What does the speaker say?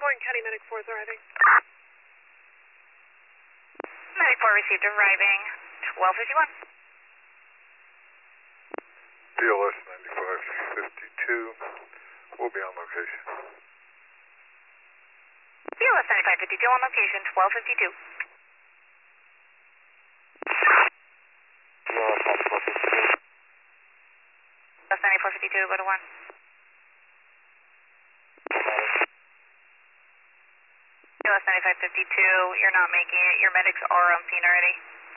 Warren County Medic 4's arriving. Medic 4 received arriving 1251. DLS 9552 will be on location. DLS 9552 on location 1252. DLS 9452, go to 1. DLS 9552, you're not making it. Your medics are on scene already.